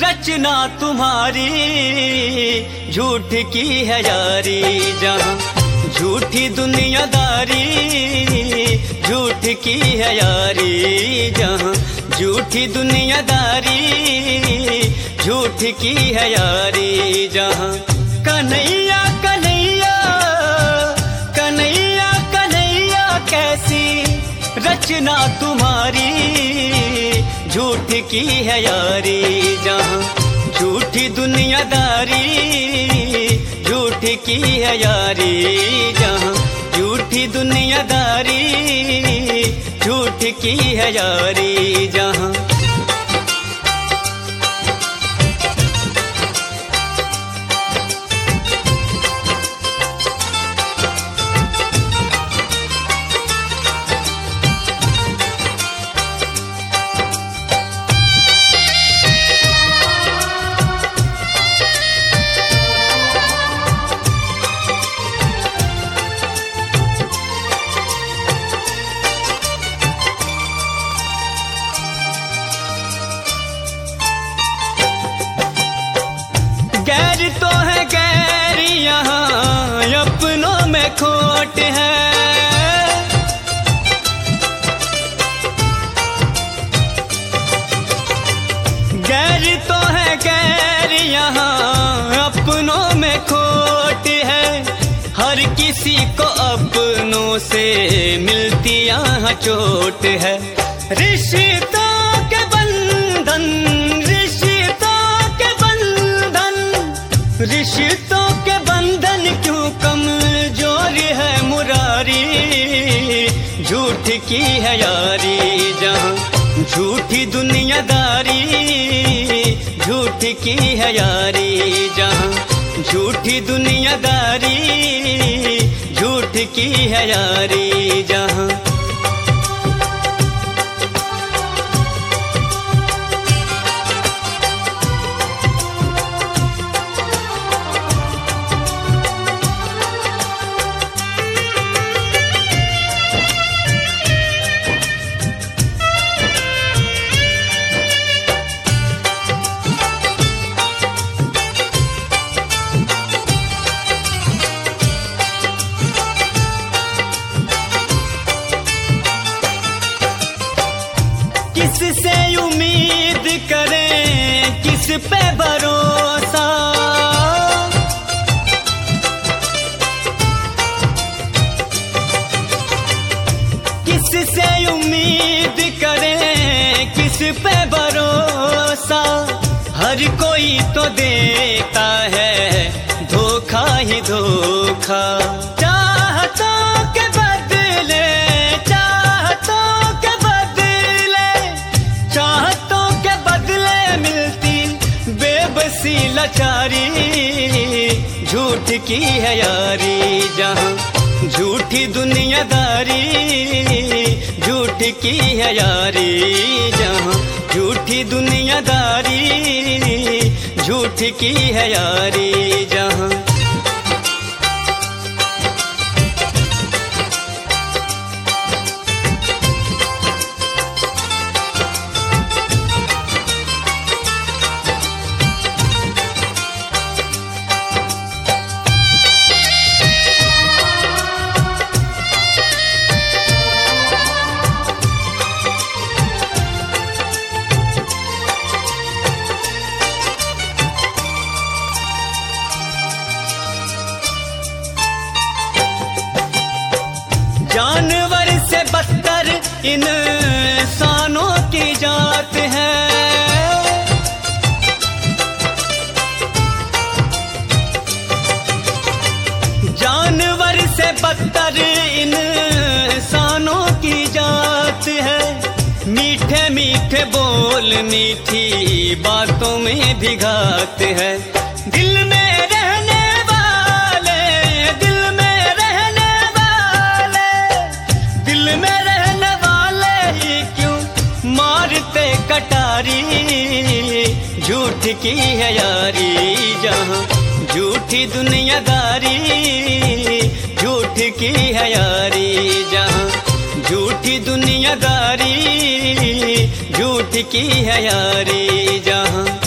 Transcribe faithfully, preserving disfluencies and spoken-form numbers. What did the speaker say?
रचना तुम्हारी झूठ की है यारी, जहाँ झूठी दुनियादारी झूठ की है यारी, जहाँ झूठी दुनियादारी झूठ की है यारी, जहाँ कन्हैया कन्हैया कन्हैया कन्हैया कैसी रचना तुम्हारी झूठ की है यारी, जहाँ झूठी दुनियादारी झूठ की है यारी, जहाँ झूठी दुनियादारी झूठ की है यारी, जहाँ गैर तो है गैर यहाँ अपनों में खोट है, गैर तो है गैर यहाँ अपनों में खोट है, हर किसी को अपनों से मिलती यहाँ चोट है। रिश्तों के बंधन रिश्तों के बंधन क्यों कमजोर है मुरारी, झूठ की है यारी, जहाँ झूठी दुनियादारी झूठ की है यारी, जहाँ झूठी दुनियादारी झूठ की है यारी, जहाँ किससे उम्मीद करें किस पे भरोसा, किससे उम्मीद करें किस पे भरोसा, हर कोई तो देता है धोखा ही धोखा, चाहतों के बदले चाहतों के चाहतों के बदले मिलती बेबसी लाचारी, झूठ की है यारी, जहाँ झूठी दुनियादारी झूठ की है यारी, जहाँ झूठी दुनियादारी झूठ की है यारी, जहाँ जानवर से बदतर इंसानों की जात है, जानवर से बदतर इंसानों की जात है, मीठे मीठे बोल मीठी बातों में भी घात है, दिल में रहने वाले दिल में रहने वाले दिल में रहने वाले ही क्यों मारते कटारी, झूठ की है यारी, जहाँ झूठी दुनियादारी झूठ की है यारी, जहाँ झूठी दुनियादारी झूठ की है यारी, जहाँ